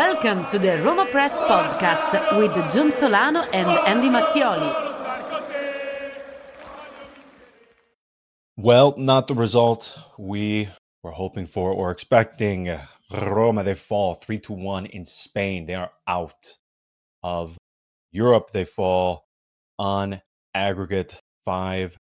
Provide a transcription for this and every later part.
Welcome to the Roma Press podcast with John Solano and Andy Mattioli. Well, not the result we were hoping for or expecting. Roma, they fall 3-1 in Spain. They are out of Europe. They fall on aggregate 5-3.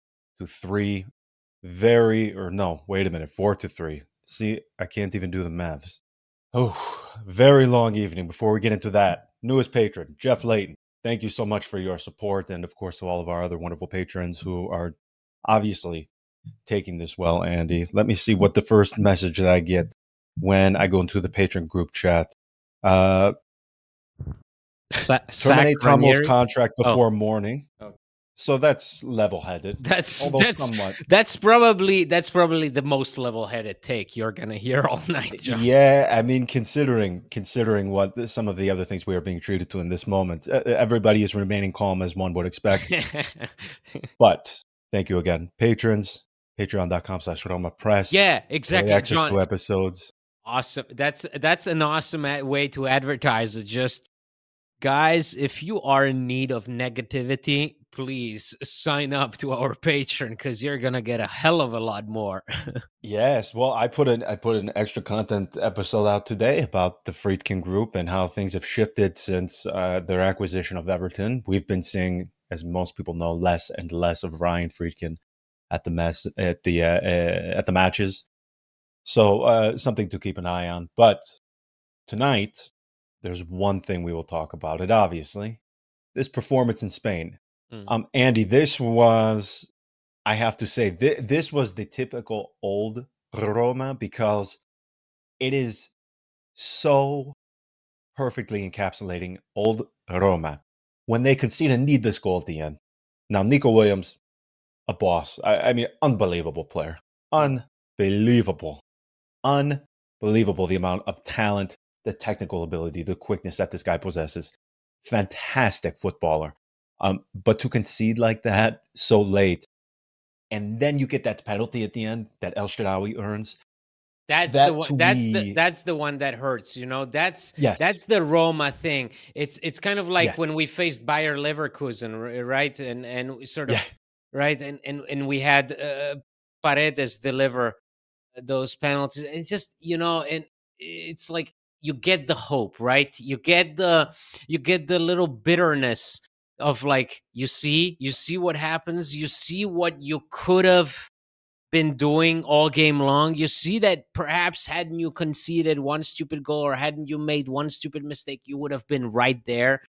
4-3. See, I can't even do the maths. Oh, very long evening. Before we get into that, newest patron, Jeff Layton. Thank you so much for your support, and of course to all of our other wonderful patrons who are obviously taking this well, Andy. Let me see what the first message that I get when I go into the patron group chat. Terminate Tomo's contract before morning. Oh. So that's level-headed. That's probably the most level-headed take you're gonna hear all night, John. Yeah, I mean, considering what some of the other things we are being treated to in this moment, everybody is remaining calm as one would expect. But thank you again, patrons. Patreon.com/Roma Press. Yeah, exactly. Access John, to episodes. Awesome. That's an awesome way to advertise it. Just guys, if you are in need of negativity, please sign up to our Patreon because you're gonna get a hell of a lot more. Yes, well, I put an extra content episode out today about the Friedkin Group and how things have shifted since their acquisition of Everton. We've been seeing, as most people know, less and less of Ryan Friedkin at the matches. So something to keep an eye on. But tonight, there's one thing we will talk about. It obviously, this performance in Spain. Andy, this was, I have to say, this was the typical old Roma because it is so perfectly encapsulating old Roma. When they concede a needless goal at the end. Now, Nico Williams, a boss. I mean, unbelievable player. Unbelievable the amount of talent, the technical ability, the quickness that this guy possesses. Fantastic footballer. But to concede like that so late, and then you get that penalty at the end that El Shaarawy earns. That's the one that hurts. You know, that's the Roma thing. It's kind of like when we faced Bayer Leverkusen, right? And sort of right, and we had Paredes deliver those penalties. It's just, you know, and it's like you get the hope, right? You get the little bitterness of like, you see what happens. You see what you could have been doing all game long. You see that perhaps hadn't you conceded one stupid goal or hadn't you made one stupid mistake, you would have been right there.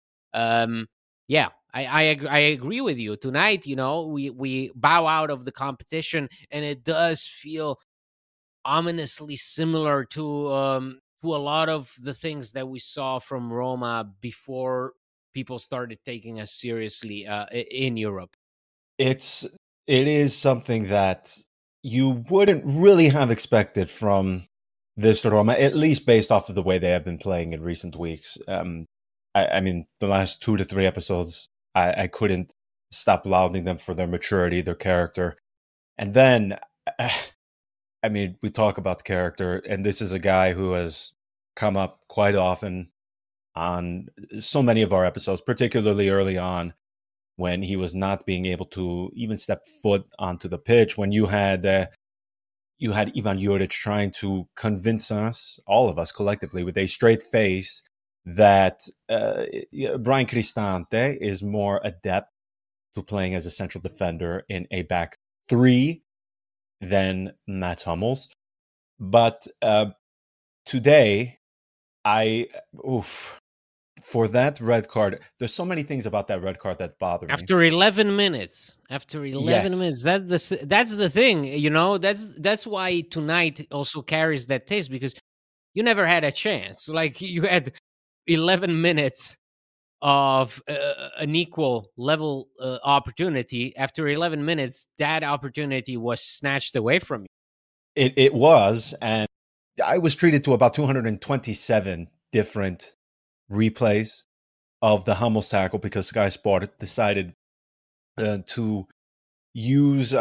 I agree with you. Tonight, you know, we bow out of the competition, and it does feel ominously similar to a lot of the things that we saw from Roma before people started taking us seriously in Europe. It is something that you wouldn't really have expected from this Roma, at least based off of the way they have been playing in recent weeks. I mean, the last 2 to 3 episodes, I couldn't stop lauding them for their maturity, their character. And then, I mean, we talk about the character, and this is a guy who has come up quite often on so many of our episodes, particularly early on when he was not being able to even step foot onto the pitch, when you had Ivan Juric trying to convince us, all of us collectively, with a straight face, that Bryan Cristante is more adept to playing as a central defender in a back three than Mats Hummels. But today, for that red card, there's so many things about that red card that bother me. After 11 minutes, that's the thing, you know. That's why tonight also carries that taste, because you never had a chance. Like, you had 11 minutes of an equal level opportunity. After 11 minutes, that opportunity was snatched away from you. It was, and I was treated to about 227 different replays of the Hummels tackle because Sky Sport decided to use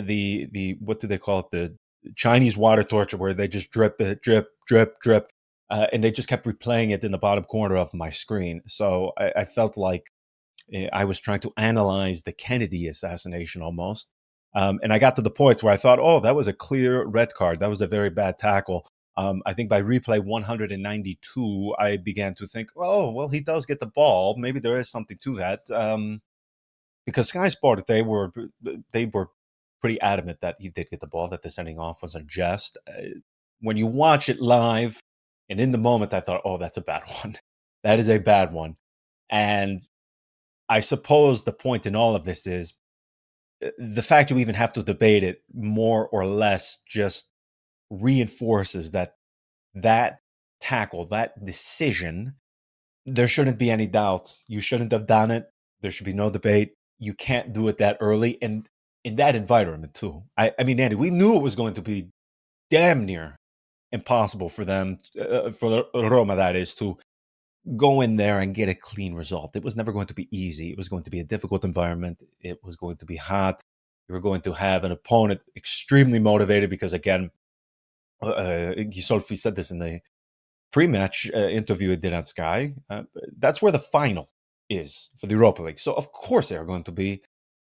the what do they call it, the Chinese water torture, where they just drip, drip, drip, drip and they just kept replaying it in the bottom corner of my screen. So I felt like I was trying to analyze the Kennedy assassination almost. And I got to the point where I thought, oh, that was a clear red card. That was a very bad tackle. I think by replay 192, I began to think, oh, well, he does get the ball. Maybe there is something to that. Because Sky Sport, they were pretty adamant that he did get the ball, that the sending off was a jest. When you watch it live, and in the moment, I thought, oh, that's a bad one. That is a bad one. And I suppose the point in all of this is the fact you even have to debate it more or less just reinforces that tackle, that decision, there shouldn't be any doubt. You shouldn't have done it. There should be no debate. You can't do it that early. And in that environment, too. I mean, Andy, we knew it was going to be damn near impossible for them, for Roma, that is, to go in there and get a clean result. It was never going to be easy. It was going to be a difficult environment. It was going to be hot. You were going to have an opponent extremely motivated because, again, Ghisolfi said this in the pre-match interview he did on Sky. That's where the final is for the Europa League. So, of course, they are going to be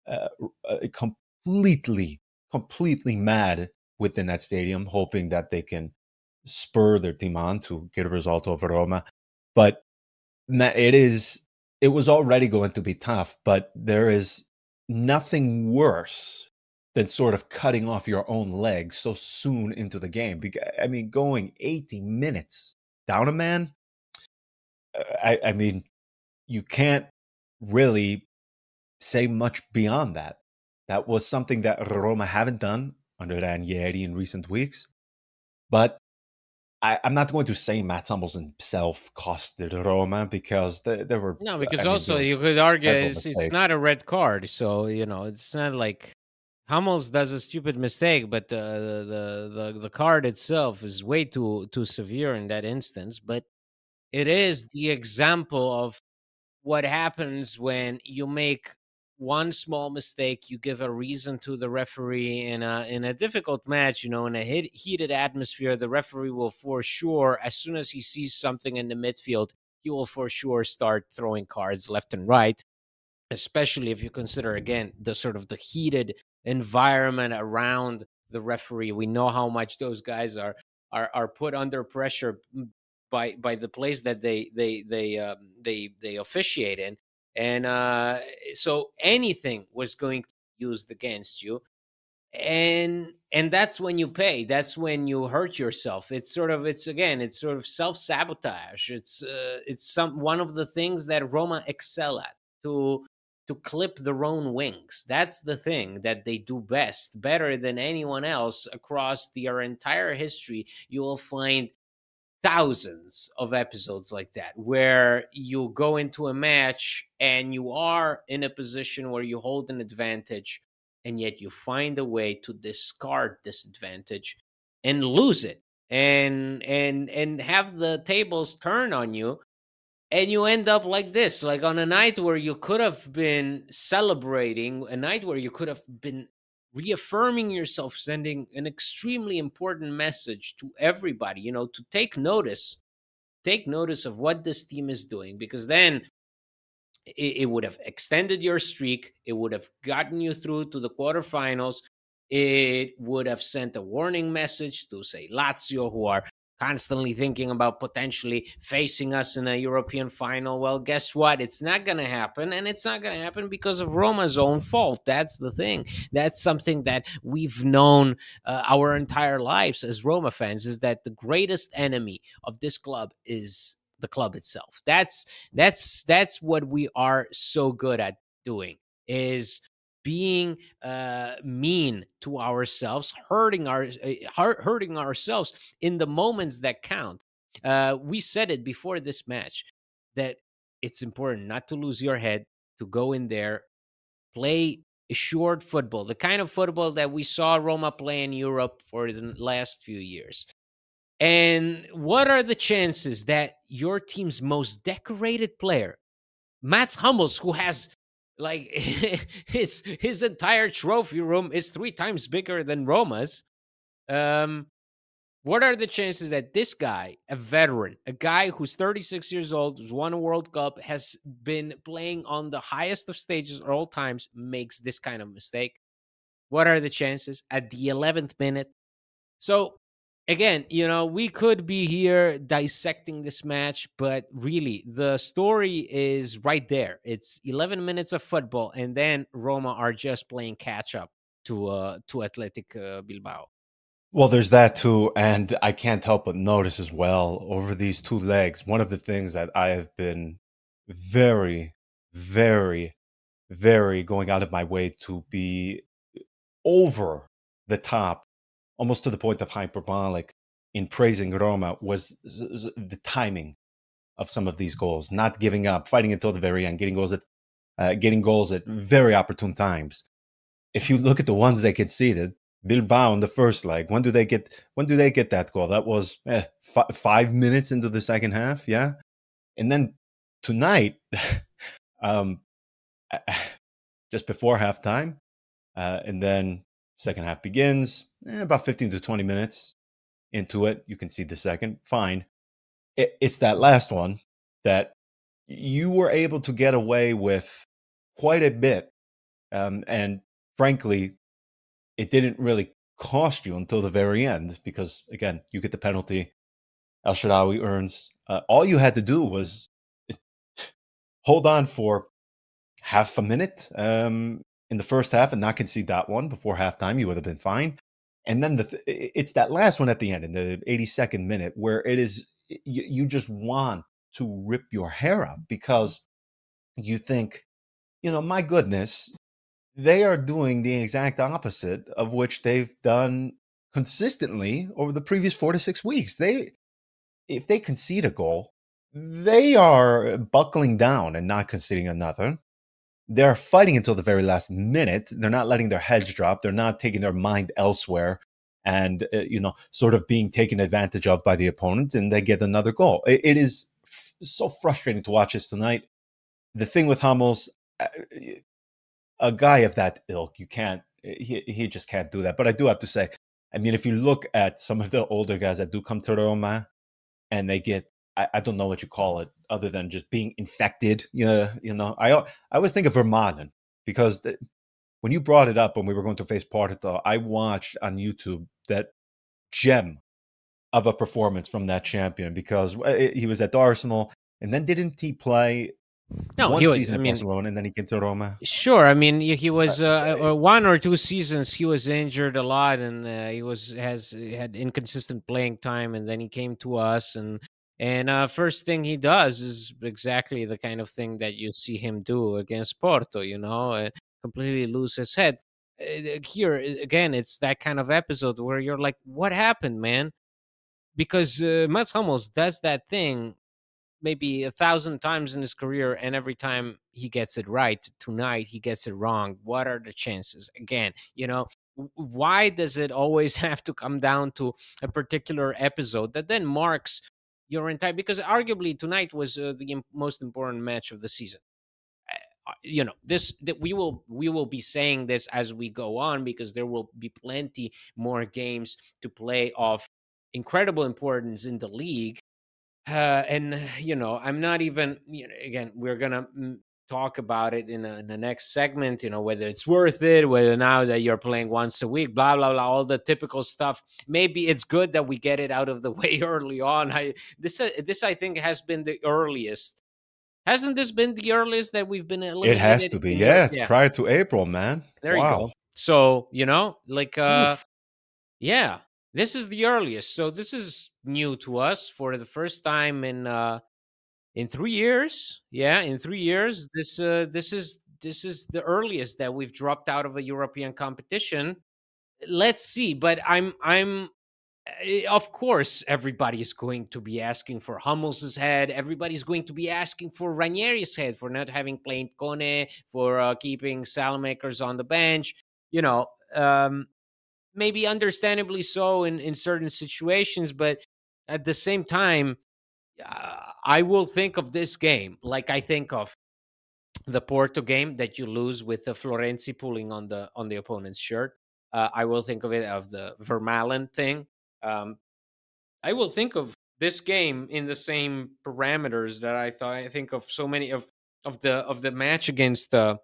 completely mad within that stadium, hoping that they can spur their team on to get a result over Roma. But it was already going to be tough, but there is nothing worse than sort of cutting off your own leg so soon into the game. I mean, going 80 minutes down a man, I mean, you can't really say much beyond that. That was something that Roma haven't done under Ranieri in recent weeks. But I'm not going to say Mats Hummels himself costed Roma because there were... No, because also you could argue it's not a red card. So, it's not like Hummels does a stupid mistake, but the card itself is way too severe in that instance. But it is the example of what happens when you make one small mistake, you give a reason to the referee in a difficult match, in a heated atmosphere. The referee will for sure, as soon as he sees something in the midfield, he will for sure start throwing cards left and right, especially if you consider, again, the sort of the heated environment around the referee. We know how much those guys are put under pressure by the place that they officiate in. And so anything was going to be used against you, and that's when you pay. That's when you hurt yourself. It's sort of self-sabotage. It's one of the things that Roma excel at, to clip their own wings. That's the thing that they do best, better than anyone else across their entire history. You will find thousands of episodes like that, where you go into a match and you are in a position where you hold an advantage, and yet you find a way to discard this advantage and lose it, and have the tables turn on you, and you end up like this, like on a night where you could have been celebrating, a night where you could have been reaffirming yourself, sending an extremely important message to everybody, to take notice of what this team is doing, because then it would have extended your streak. It would have gotten you through to the quarterfinals. It would have sent a warning message to, say, Lazio, who are constantly thinking about potentially facing us in a European final. Well, guess what? It's not going to happen, and it's not going to happen because of Roma's own fault. That's the thing. That's something that we've known our entire lives as Roma fans, is that the greatest enemy of this club is the club itself. That's what we are so good at doing, is being mean to ourselves, hurting ourselves in the moments that count. We said it before this match, that it's important not to lose your head, to go in there, play assured football, the kind of football that we saw Roma play in Europe for the last few years. And what are the chances that your team's most decorated player, Mats Hummels, who has like his entire trophy room is 3 times bigger than Roma's, What are the chances that this guy, a veteran, a guy who's 36 years old, who's won a World Cup, has been playing on the highest of stages at all times, makes this kind of mistake? What are the chances at the 11th minute? So, again, we could be here dissecting this match, but really, the story is right there. It's 11 minutes of football, and then Roma are just playing catch up to Athletic Bilbao. Well, there's that too, and I can't help but notice as well over these two legs. One of the things that I have been very, very, very going out of my way to be over the top, almost to the point of hyperbolic, in praising Roma was the timing of some of these goals, not giving up, fighting until the very end, getting goals at very opportune times. If you look at the ones they conceded, Bilbao in the first leg, when do they get that goal? That was 5 minutes into the second half, yeah. And then tonight, just before halftime, and then second half begins, about 15 to 20 minutes into it, you can see the second. Fine. It's that last one that you were able to get away with quite a bit. And frankly, it didn't really cost you until the very end because, again, you get the penalty. El Shaarawy earns. All you had to do was hold on for half a minute in the first half and not concede that one before halftime. You would have been fine. And then it's that last one at the end in the 82nd minute where it is you just want to rip your hair out because you think, my goodness, they are doing the exact opposite of which they've done consistently over the previous 4 to 6 weeks. If they concede a goal, they are buckling down and not conceding another. They're fighting until the very last minute. They're not letting their heads drop. They're not taking their mind elsewhere and, sort of being taken advantage of by the opponent, and they get another goal. It is so frustrating to watch this tonight. The thing with Hummels, a guy of that ilk, he just can't do that. But I do have to say, I mean, if you look at some of the older guys that do come to Roma and they get, I don't know what you call it, other than just being infected. I always think of Vermaelen because when you brought it up when we were going to face Porto, I watched on YouTube that gem of a performance from that champion because he was at Arsenal and then didn't he play one season at Barcelona and then he came to Roma? Sure. I mean, he was 1 or 2 seasons. He was injured a lot and he had inconsistent playing time, and then he came to us and first thing he does is exactly the kind of thing that you see him do against Porto, completely lose his head. Here, again, it's that kind of episode where you're like, what happened, man? Because Mats Hummels does that thing maybe 1,000 times in his career, and every time he gets it right. Tonight, he gets it wrong. What are the chances? Again, why does it always have to come down to a particular episode that then marks your entire, because arguably tonight was the most important match of the season. We will be saying this as we go on because there will be plenty more games to play of incredible importance in the league. And I'm not even, again, we're gonna talk about it in the next segment, whether it's worth it, whether now that you're playing once a week, blah, blah, blah, all the typical stuff. Maybe it's good that we get it out of the way early on. This I think has been the earliest. Hasn't this been the earliest that we've been eliminated? It has to be. Yeah, it's prior to April, man. There you go. So, yeah, this is the earliest. So this is new to us for the first time in 3 years. Yeah, in 3 years, this is the earliest that we've dropped out of a European competition. Let's see, but I'm of course everybody is going to be asking for Hummels' head. Everybody's going to be asking for Ranieri's head for not having played Kone, for keeping Salamakers on the bench. Maybe understandably so in certain situations, but at the same time, I will think of this game like I think of the Porto game that you lose with the Florenzi pulling on the opponent's shirt. I will think of it of the Vermaelen thing. I will think of this game in the same parameters that I think of so many of the match against the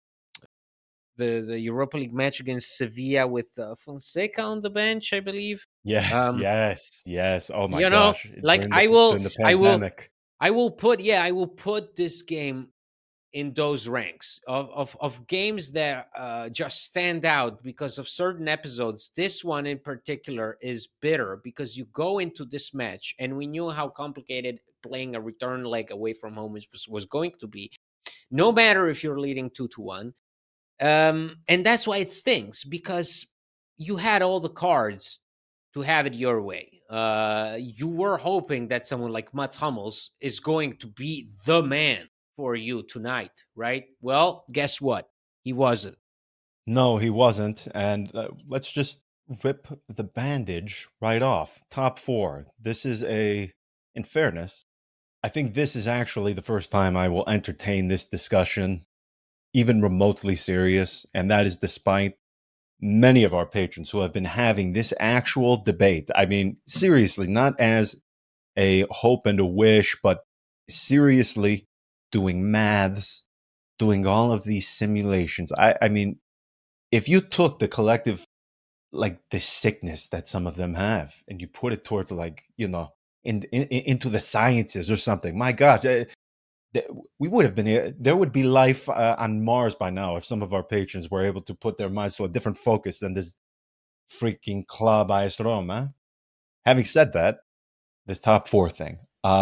Europa League match against Sevilla with Fonseca on the bench, I believe. Yes, yes. Oh my gosh! Like during the pandemic. I will put this game in those ranks of games that just stand out because of certain episodes. This one in particular is bitter because you go into this match, and we knew how complicated playing a return leg away from home was going to be, no matter if you're leading 2-1. And that's why it stings, because you had all the cards to have it your way. You were hoping that someone like Mats Hummels is going to be the man for you tonight, right? Well, guess what? He wasn't. No, he wasn't. And let's just rip the bandage right off. Top four. This is in fairness, I think this is actually the first time I will entertain this discussion, even remotely serious. And that is despite many of our patrons who have been having this actual debate. I mean, seriously, not as a hope and a wish, but seriously doing maths, doing all of these simulations. I mean, if you took the collective, like the sickness that some of them have, and you put it towards into the sciences or something, my gosh, we would have been, there would be life on Mars by now if some of our patrons were able to put their minds to a different focus than this freaking Club AS Roma. Having said that, this top four thing,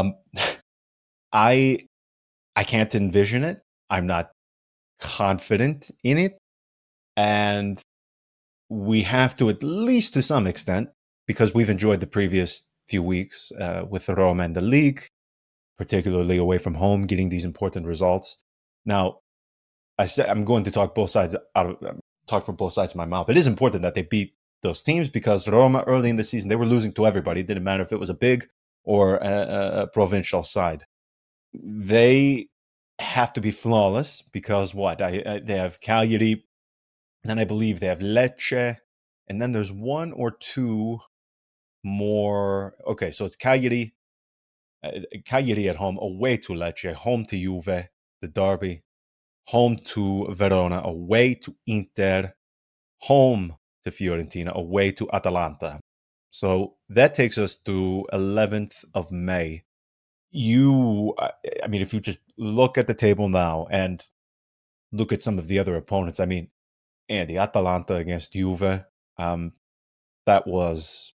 I can't envision it. I'm not confident in it. And we have to, at least to some extent, because we've enjoyed the previous few weeks with Roma and the league, particularly away from home, getting these important results. Now, I said I'm going to talk talk from both sides of my mouth. It is important that they beat those teams, because Roma early in the season, they were losing to everybody. It didn't matter if it was a big or a provincial side. They have to be flawless, because they have Cagliari, then I believe they have Lecce, and then there's one or two more. Okay, so it's Cagliari at home, away to Lecce, home to Juve, the derby, home to Verona, away to Inter, home to Fiorentina, away to Atalanta. So that takes us to 11th of May. I mean, if you just look at the table now and look at some of the other opponents, I mean, Andy, Atalanta against Juve, that was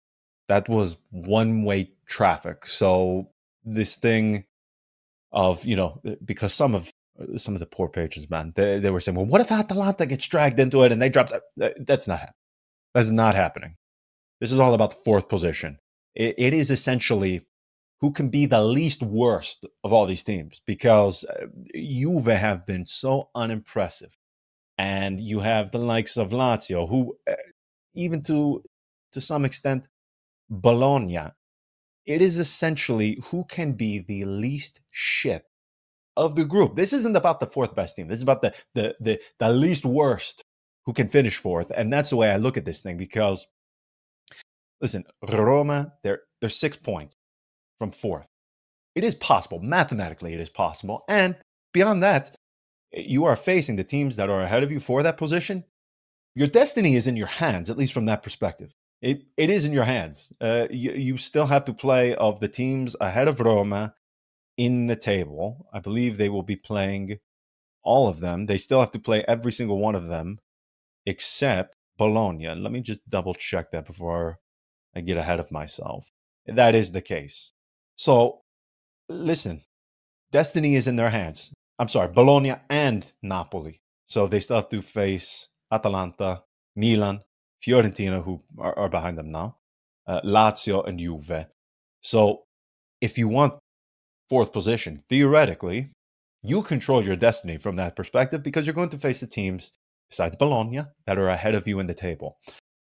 one-way traffic. So this thing of, because some of the poor patrons, man, they were saying, well, what if Atalanta gets dragged into it and they drop that? That's not happening. That's not happening. This is all about the fourth position. It is essentially who can be the least worst of all these teams, because Juve have been so unimpressive. And you have the likes of Lazio, who, even to some extent, Bologna. It is essentially who can be the least shit of the group. This isn't about the fourth best team. This is about the least worst who can finish fourth. And that's the way I look at this thing, because, listen, Roma, they're 6 points from fourth. It is possible. Mathematically, it is possible. And beyond that, you are facing the teams that are ahead of you for that position. Your destiny is in your hands, at least from that perspective. It is in your hands. You still have to play of the teams ahead of Roma in the table. I believe they will be playing all of them. They still have to play every single one of them except Bologna. Let me just double check that before I get ahead of myself. That is the case. So, listen, destiny is in their hands. I'm sorry, Bologna and Napoli. So they still have to face Atalanta, Milan, Fiorentina, who are behind them now, Lazio, and Juve. So if you want fourth position, theoretically, you control your destiny from that perspective, because you're going to face the teams, besides Bologna, that are ahead of you in the table.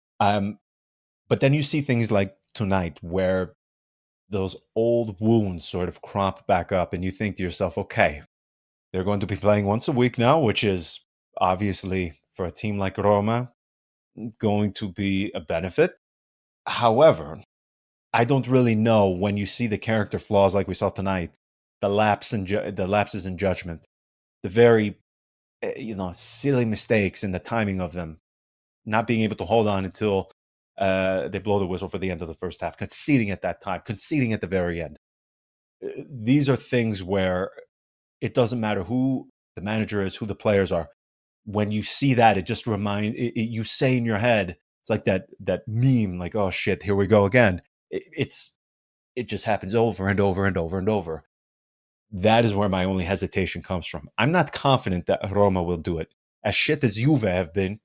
But then you see things like tonight, where those old wounds sort of crop back up, and you think to yourself, okay, they're going to be playing once a week now, which is obviously, for a team like Roma, going to be a benefit. However, I don't really know when you see the character flaws like we saw tonight, the lapses in judgment, the very silly mistakes in the timing of them, not being able to hold on until they blow the whistle for the end of the first half, conceding at that time, conceding at the very end. These are things where it doesn't matter who the manager is, who the players are. When you see that, it just you say in your head, it's like that meme, like, oh shit, here we go again. It just happens over and over and over and over. That is where my only hesitation comes from. I'm not confident that Roma will do it. As shit as Juve have been,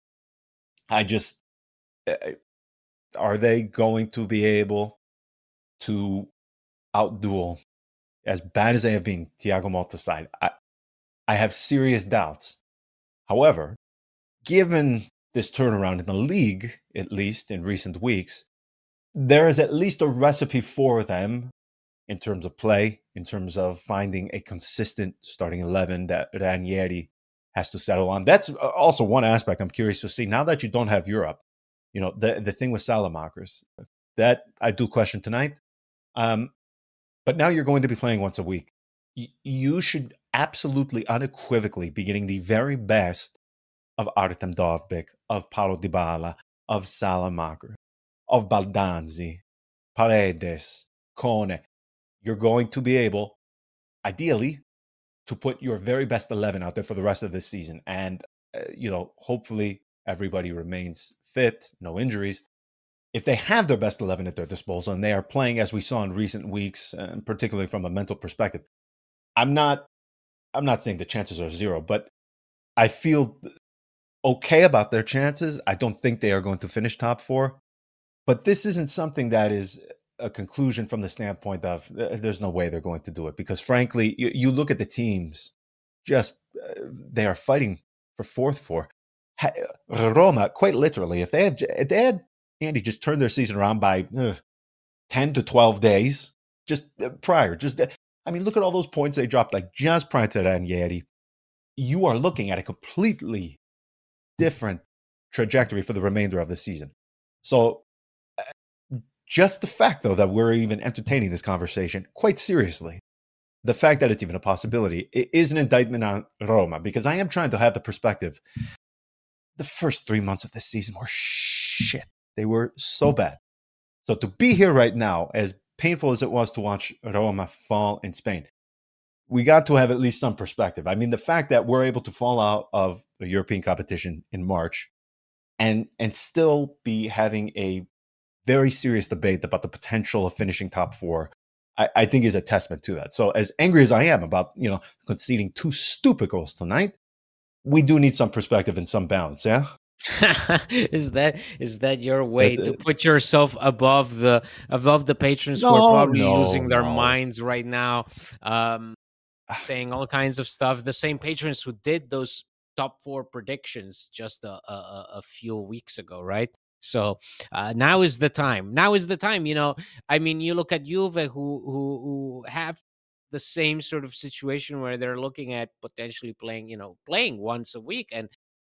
are they going to be able to outduel, as bad as they have been, Thiago Motta's side? I have serious doubts. However, given this turnaround in the league, at least in recent weeks, there is at least a recipe for them in terms of play, in terms of finding a consistent starting 11 that Ranieri has to settle on. That's also one aspect I'm curious to see. Now that you don't have Europe, the thing with Salamakers, that I do question tonight. But now you're going to be playing once a week. You should absolutely, unequivocally be getting the very best of Artem Dovbyk, of Paulo Dybala, of Salamaker, of Baldanzi, Paredes, Kone. You're going to be able, ideally, to put your very best 11 out there for the rest of this season. And, hopefully everybody remains fit, no injuries. If they have their best 11 at their disposal and they are playing as we saw in recent weeks, and particularly from a mental perspective, I'm not saying the chances are zero, but I feel okay about their chances. I don't think they are going to finish top 4, but this isn't something that is a conclusion from the standpoint of there's no way they're going to do it, because frankly, you look at the teams, just they are fighting for fourth for Roma. Quite literally, if they had Andy just turned their season around by 10 to 12 days just prior, look at all those points they dropped like just prior to Ranieri. You are looking at a completely different trajectory for the remainder of the season. So just the fact, though, that we're even entertaining this conversation quite seriously, the fact that it's even a possibility, it is an indictment on Roma, because I am trying to have the perspective. The first 3 months of this season were shit. They were so bad. So to be here right now, as painful as it was to watch Roma fall in Spain, we got to have at least some perspective. I mean, the fact that we're able to fall out of the European competition in March and still be having a very serious debate about the potential of finishing top 4, I think is a testament to that. So as angry as I am about, conceding 2 stupid goals tonight, we do need some perspective and some balance, yeah? Is that your way to put yourself above the patrons who are probably losing their minds right now, saying all kinds of stuff? The same patrons who did those top 4 predictions just a few weeks ago, right? So now is the time. You look at Juve, who have the same sort of situation where they're looking at potentially playing once a week, and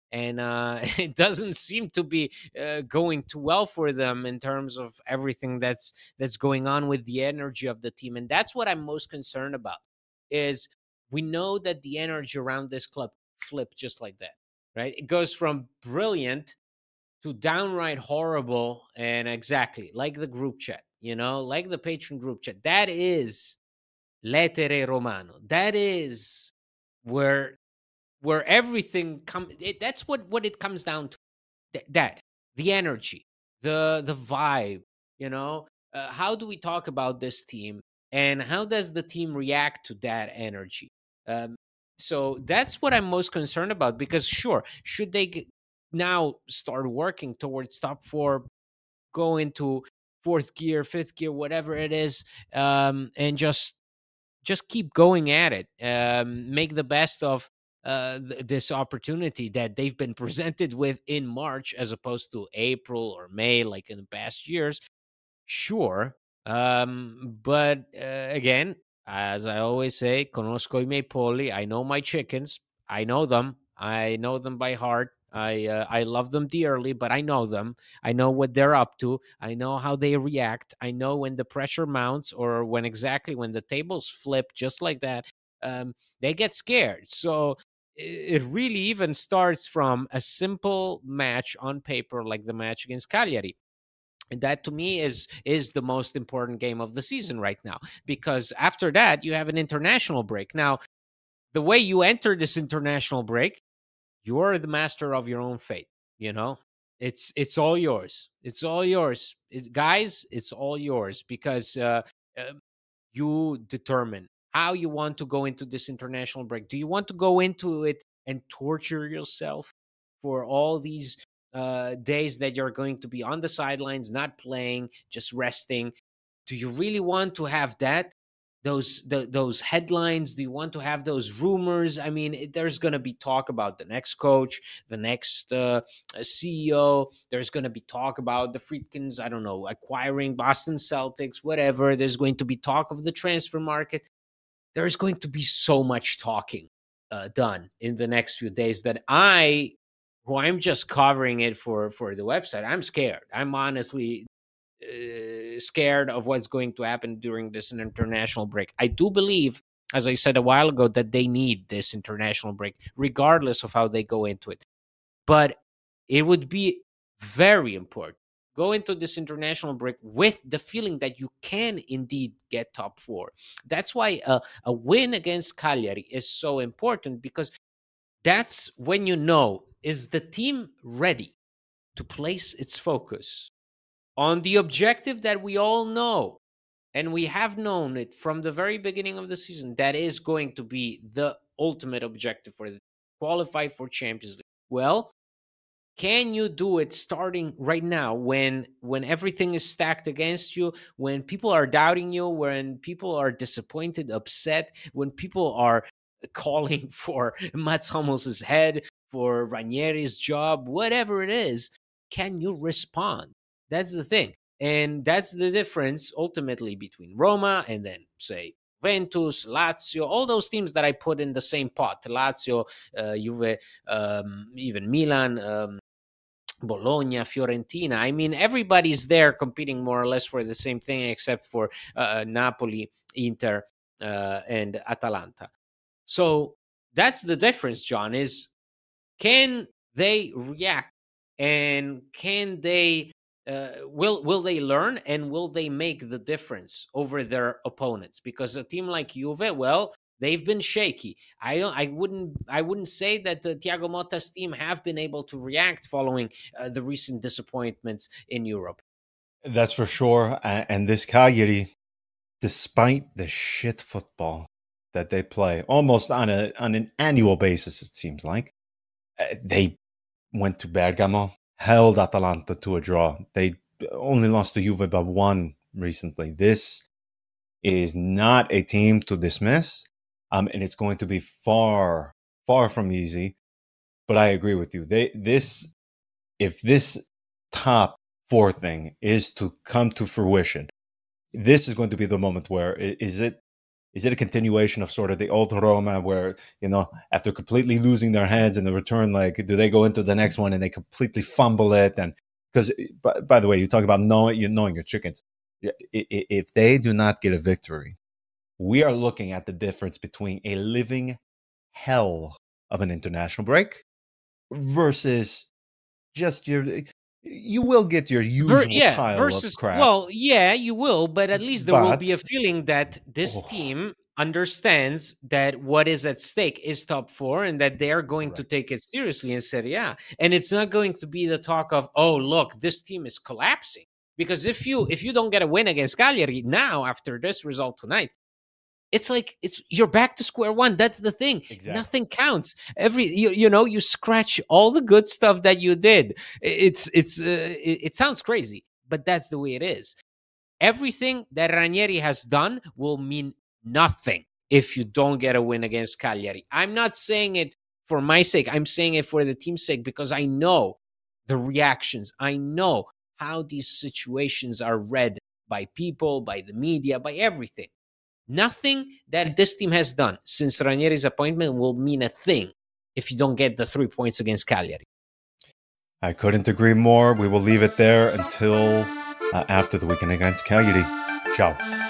it doesn't seem to be going too well for them in terms of everything that's going on with the energy of the team. And that's what I'm most concerned about, is we know that the energy around this club flipped just like that, right? It goes from brilliant to downright horrible, and exactly like the group chat, like the patron group chat. That is L'Etere Romano. That is where everything comes. That's what it comes down to. That the energy, the vibe. How do we talk about this team, and how does the team react to that energy? So that's what I'm most concerned about, because sure, should they now start working towards top 4, go into 4th gear, 5th gear, whatever it is, and just keep going at it, make the best of this opportunity that they've been presented with in March as opposed to April or May like in the past years. Sure. But again, as I always say, conosco I miei polli. I know my chickens. I know them by heart. I love them dearly, but I know them. I know what they're up to. I know how they react. I know when the pressure mounts or when the tables flip just like that, they get scared. So it really even starts from a simple match on paper like the match against Cagliari. And that to me is the most important game of the season right now, because after that you have an international break. Now, the way you enter this international break, you're the master of your own fate. It's all yours. It's all yours, guys. It's all yours, because you determine how you want to go into this international break. Do you want to go into it and torture yourself for all these days that you're going to be on the sidelines, not playing, just resting? Do you really want to have that? Those headlines? Do you want to have those rumors? I mean, there's going to be talk about the next coach, the next CEO. There's going to be talk about the Friedkins, I don't know, acquiring Boston Celtics, whatever. There's going to be talk of the transfer market. There's going to be so much talking done in the next few days that I'm just covering it for the website. I'm scared. I'm honestly scared of what's going to happen during this international break. I do believe, as I said a while ago, that they need this international break, regardless of how they go into it. But it would be very important. Go into this international break with the feeling that you can indeed get top four. That's why a win against Cagliari is so important, because that's when you know, is the team ready to place its focus on the objective that we all know, and we have known it from the very beginning of the season, that is going to be the ultimate objective for the qualify for Champions League. Well, can you do it starting right now when everything is stacked against you, when people are doubting you, when people are disappointed, upset, when people are calling for Mats Hummels' head, for Ranieri's job, whatever it is? Can you respond? That's the thing. And that's the difference ultimately between Roma and then, say, Juventus, Lazio, all those teams that I put in the same pot. Lazio, Juve, even Milan, Bologna, Fiorentina. I mean, everybody's there competing more or less for the same thing, except for Napoli, Inter, and Atalanta. So that's the difference, John, is can they react, and can they will they learn, and will they make the difference over their opponents? Because a team like Juve, well, they've been shaky. I wouldn't say that Thiago Motta's team have been able to react following the recent disappointments in Europe. That's for sure. And this Cagliari, despite the shit football that they play almost on an annual basis, it seems like, they went to Bergamo, held Atalanta to a draw. They only lost to Juve by 1 recently. This is not a team to dismiss, and it's going to be far, far from easy. But I agree with you. If this top 4 thing is to come to fruition, this is going to be the moment where is it a continuation of sort of the old Roma, where, after completely losing their heads in the return leg, do they go into the next one and they completely fumble it? And because, by the way, you talk about knowing your chickens. If they do not get a victory, we are looking at the difference between a living hell of an international break versus just you will get your usual pile of crap. Well, yeah, you will, but at least there will be a feeling that this team understands that what is at stake is top 4, and that they are going to take it seriously in Serie A. And it's not going to be the talk of, oh, look, this team is collapsing. Because if you don't get a win against Cagliari now after this result tonight, it's like you're back to square one. That's the thing. Exactly. Nothing counts. You scratch all the good stuff that you did. It sounds crazy, but that's the way it is. Everything that Ranieri has done will mean nothing if you don't get a win against Cagliari. I'm not saying it for my sake. I'm saying it for the team's sake, because I know the reactions. I know how these situations are read by people, by the media, by everything. Nothing that this team has done since Ranieri's appointment will mean a thing if you don't get the 3 points against Cagliari. I couldn't agree more. We will leave it there until after the weekend against Cagliari. Ciao.